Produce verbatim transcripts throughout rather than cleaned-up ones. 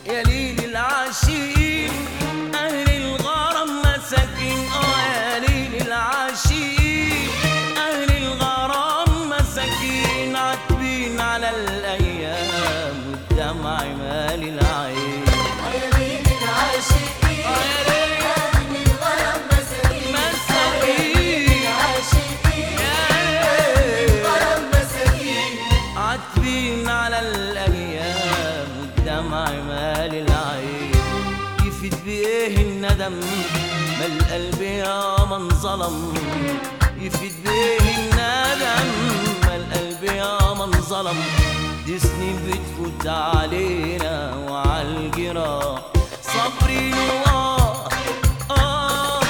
يا ليل العاشقين أهل الغرام مساكين. آه يا ليل العاشقين أهل الغرام مساكين، عاتبين على الأيام والدمع مالي العين. آه يا ليل العاشقين أهل الغرام مساكين. مساكين العاشقين أهل الغرام مساكين، عاتبين على الأيام والدمع مالي العين. يفيد بإيه الندم ما القلب يا من ظلم، يفيد بإيه الندم ما القلب يا من ظلم. دي سنين بتفوت علينا وعالجراح صابرين وآه آه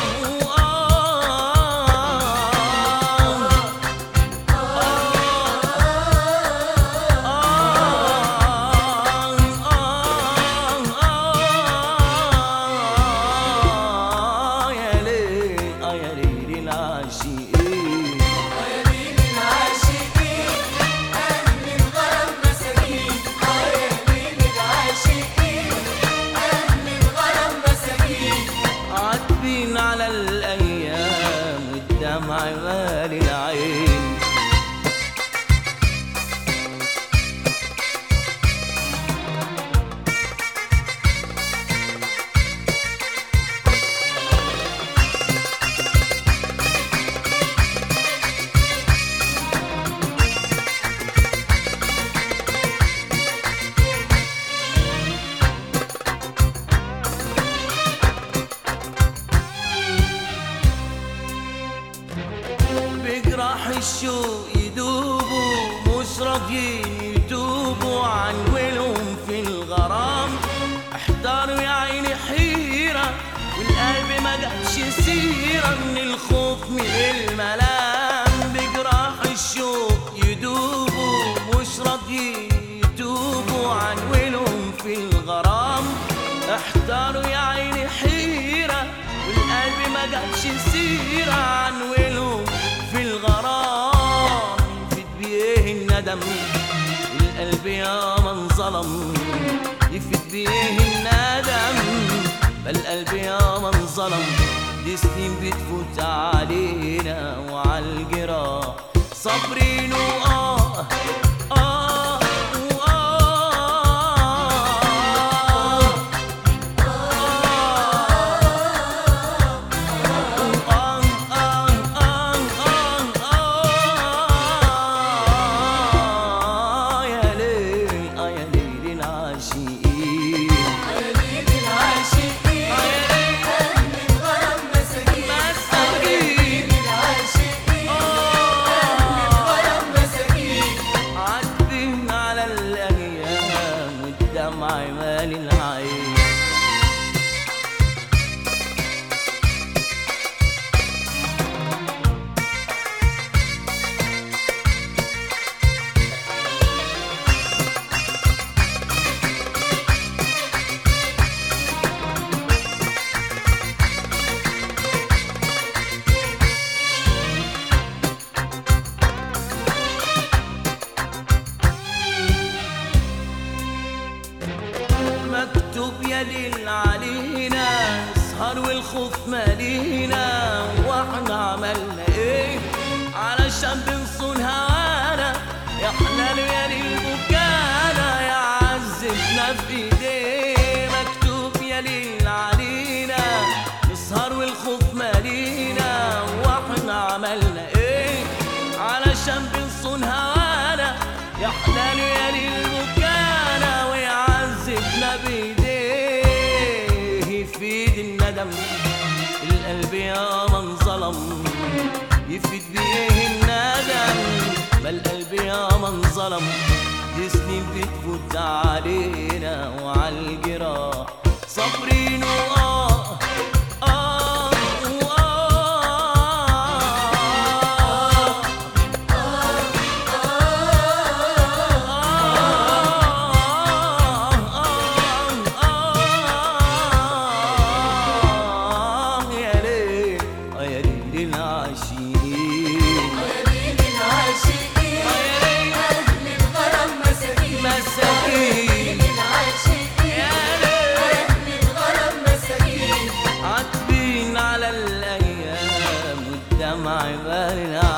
على الأيام والدمع مالي العين. بجراح الشوق يدوبوا مش راضيين يتوبوا عن ولهم في الغرام. احتاروا يا عيني حيرة والقلب ما جابش سيرة من الخوف من الملام. بجراح الشوق يدوبوا مش راضيين يتوبوا عن ولهم في الغرام. احتاروا يا عيني حيرة والقلب ما جابش سيرة عن ولهم في الغرام. يفيد بإيه الندم القلب يا من ظلم، يفيد بإيه الندم ما القلب يا من ظلم. دي سنين بتفوت علينا وعالجراح صابرين وآه آه مالي العين. مكتوب يا ليل علينا نسهر والخوف مالينا، واحنا عملنا ايه علشان بنصون هوانا؟ يا حلال يا ليل بكانا يا عذبنا في ايديه. مكتوب يا ليل علينا نسهر والخوف مالينا، واحنا عملنا ايه علشان بنصون هوانا؟ يا حلال يا ليل بكانا ويعذبنا بايديه. يفيد الندم القلب يا من ظلم، يفيد بيه الندم ما القلب يا من ظلم. دي سنين بتفوت علينا وعالجراح صابرين وآه آه مساكين يا عبال العالمين.